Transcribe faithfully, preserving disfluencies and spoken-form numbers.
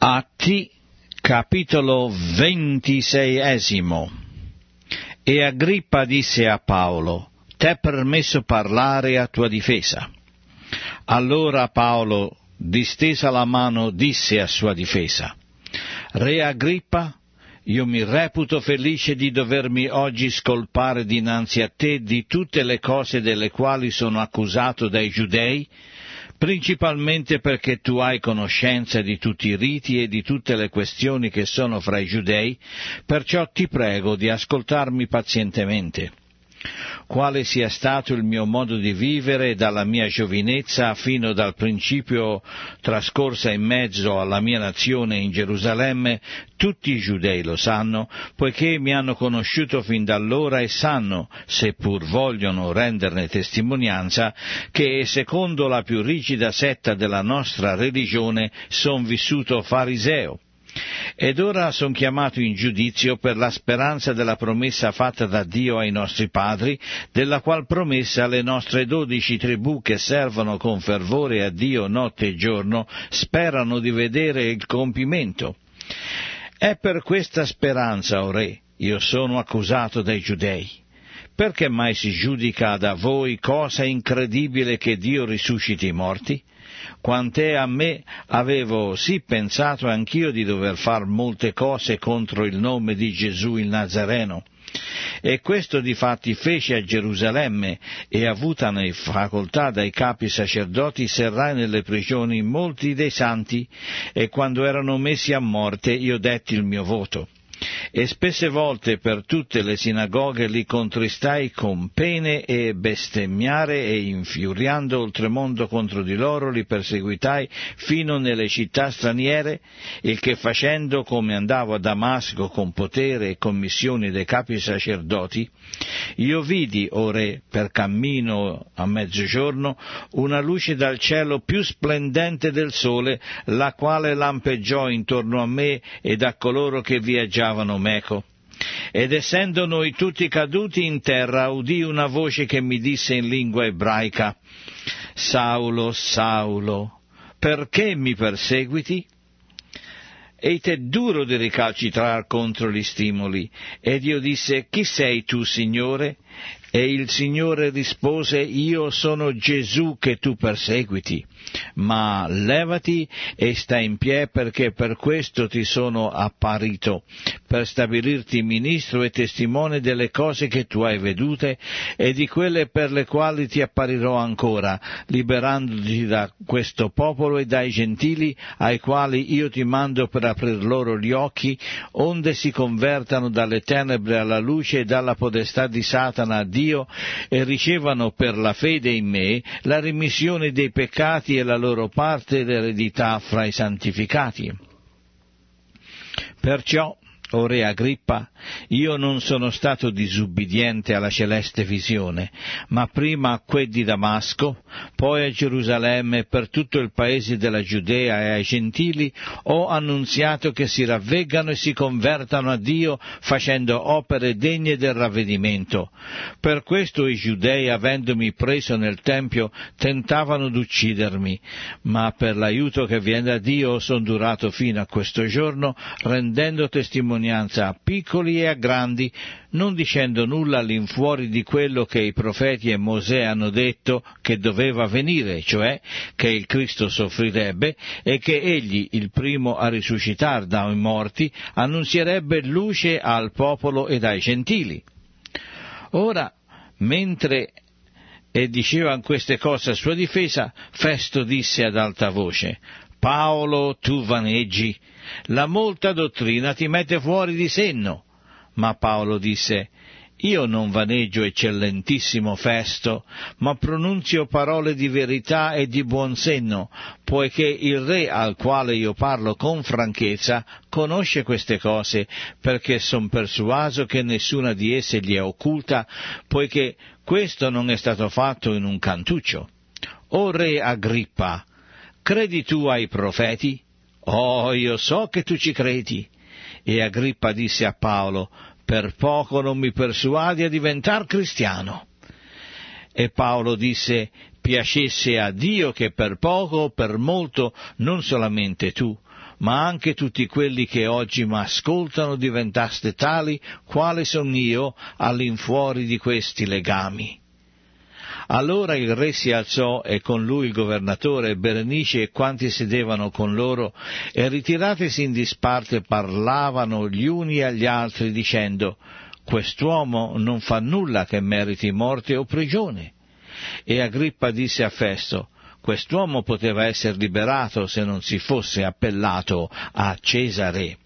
Atti, capitolo ventiseiesimo. E Agrippa disse a Paolo: «T'è permesso parlare a tua difesa». Allora Paolo, distesa la mano, disse a sua difesa: «Re Agrippa, io mi reputo felice di dovermi oggi scolpare dinanzi a te di tutte le cose delle quali sono accusato dai giudei, principalmente perché tu hai conoscenza di tutti i riti e di tutte le questioni che sono fra i giudei, perciò ti prego di ascoltarmi pazientemente. Quale sia stato il mio modo di vivere dalla mia giovinezza fino dal principio trascorsa in mezzo alla mia nazione in Gerusalemme, tutti i giudei lo sanno, poiché mi hanno conosciuto fin da allora e sanno, seppur vogliono renderne testimonianza, che secondo la più rigida setta della nostra religione son vissuto fariseo. Ed ora son chiamato in giudizio per la speranza della promessa fatta da Dio ai nostri padri, della qual promessa le nostre dodici tribù che servono con fervore a Dio notte e giorno sperano di vedere il compimento. È per questa speranza, o Re, io sono accusato dai giudei. Perché mai si giudica da voi cosa incredibile che Dio risusciti i morti? Quant'è a me, avevo sì pensato anch'io di dover far molte cose contro il nome di Gesù il Nazareno. E questo difatti fece a Gerusalemme, e avutane facoltà dai capi sacerdoti serrai nelle prigioni molti dei santi, e quando erano messi a morte io detti il mio voto. E spesse volte per tutte le sinagoghe li contristai con pene e bestemmiare, e infuriando oltremondo contro di loro li perseguitai fino nelle città straniere, il che facendo, come andavo a Damasco con potere e commissioni dei capi sacerdoti, io vidi, o Re, per cammino a mezzogiorno, una luce dal cielo più splendente del sole, la quale lampeggiò intorno a me ed a coloro che viaggiavano meco. Ed essendo noi tutti caduti in terra, udii una voce che mi disse in lingua ebraica: «Saulo, Saulo, perché mi perseguiti?» Ed è duro di ricalcitrar contro gli stimoli. Ed io disse: «Chi sei tu, Signore?» E il Signore rispose: «Io sono Gesù che tu perseguiti, ma levati e sta in piedi, perché per questo ti sono apparito, per stabilirti ministro e testimone delle cose che tu hai vedute e di quelle per le quali ti apparirò ancora, liberandoti da questo popolo e dai gentili, ai quali io ti mando per aprir loro gli occhi, onde si convertano dalle tenebre alla luce e dalla potestà di Satana a Dio, e ricevano per la fede in me la rimissione dei peccati e la loro parte d'eredità fra i santificati. Perciò, o Re Agrippa, io non sono stato disubbidiente alla celeste visione, ma prima a quel di Damasco, poi a Gerusalemme e per tutto il paese della Giudea e ai gentili ho annunziato che si ravveggano e si convertano a Dio facendo opere degne del ravvedimento. Per questo i giudei, avendomi preso nel Tempio, tentavano d'uccidermi, ma per l'aiuto che viene da Dio sono durato fino a questo giorno, rendendo testimonianza a piccoli e a grandi, non dicendo nulla all'infuori di quello che i profeti e Mosè hanno detto che doveva avvenire, cioè che il Cristo soffrirebbe e che egli, il primo a risuscitar dai morti, annunzierebbe luce al popolo ed ai gentili. Ora, mentre e diceva queste cose a sua difesa, Festo disse ad alta voce: «Paolo, tu vaneggi, la molta dottrina ti mette fuori di senno». Ma Paolo disse: «Io non vaneggio, eccellentissimo Festo, ma pronunzio parole di verità e di buon senno, poiché il Re al quale io parlo con franchezza conosce queste cose, perché son persuaso che nessuna di esse gli è occulta, poiché questo non è stato fatto in un cantuccio. O Re Agrippa, credi tu ai profeti? Oh, io so che tu ci credi». E Agrippa disse a Paolo: «Per poco non mi persuadi a diventar cristiano». E Paolo disse: «Piacesse a Dio che per poco o per molto, non solamente tu, ma anche tutti quelli che oggi m'ascoltano diventaste tali quale son io all'infuori di questi legami. Allora il re si alzò e con lui il governatore, Berenice e quanti sedevano con loro, e ritiratisi in disparte parlavano gli uni agli altri dicendo: quest'uomo non fa nulla che meriti morte o prigione. E Agrippa disse a Festo: quest'uomo poteva essere liberato se non si fosse appellato a Cesare.